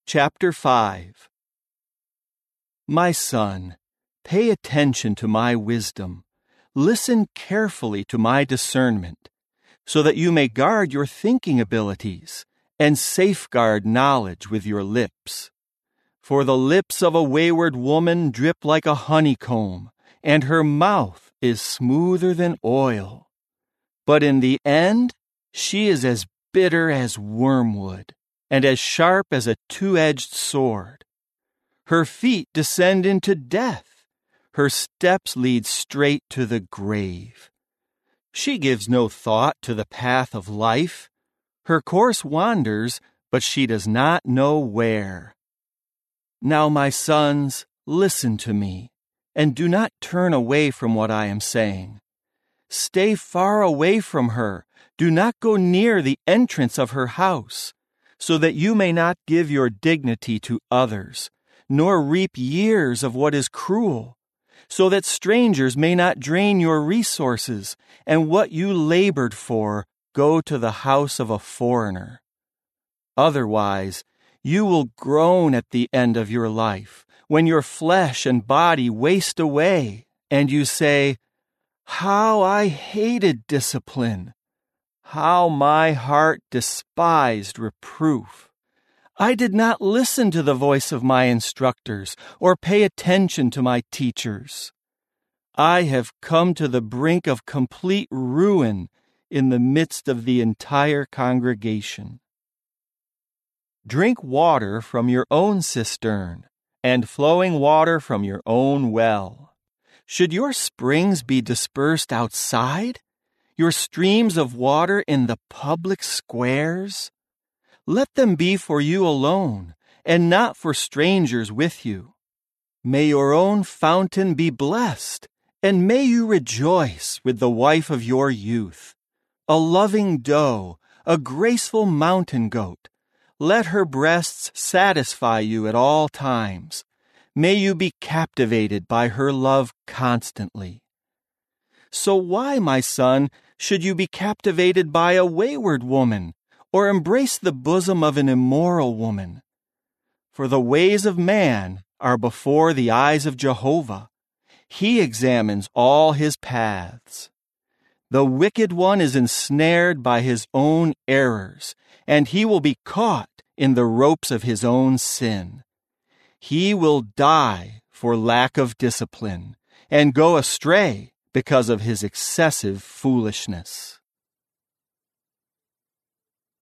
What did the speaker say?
Chapter 5. My son, pay attention to my wisdom. Listen carefully to my discernment, so that you may guard your thinking abilities and safeguard knowledge with your lips. For the lips of a wayward woman drip like a honeycomb, and her mouth is smoother than oil. But in the end, she is as bitter as wormwood, and as sharp as a two-edged sword. Her feet descend into death. Her steps lead straight to the grave. She gives no thought to the path of life. Her course wanders, but she does not know where. Now, my sons, listen to me, and do not turn away from what I am saying. Stay far away from her. Do not go near the entrance of her house, so that you may not give your dignity to others, nor reap years of what is cruel, so that strangers may not drain your resources, and what you labored for go to the house of a foreigner. Otherwise, you will groan at the end of your life, when your flesh and body waste away, and you say, "How I hated discipline! How my heart despised reproof! I did not listen to the voice of my instructors or pay attention to my teachers. I have come to the brink of complete ruin in the midst of the entire congregation. Drink water from your own cistern, and flowing water from your own well. Should your springs be dispersed outside? Your streams of water in the public squares? Let them be for you alone, and not for strangers with you. May your own fountain be blessed, and may you rejoice with the wife of your youth, a loving doe, a graceful mountain goat. Let her breasts satisfy you at all times. May you be captivated by her love constantly. So why, my son, should you be captivated by a wayward woman, or embrace the bosom of an immoral woman? For the ways of man are before the eyes of Jehovah. He examines all his paths. The wicked one is ensnared by his own errors, and he will be caught in the ropes of his own sin. He will die for lack of discipline, and go astray because of his excessive foolishness.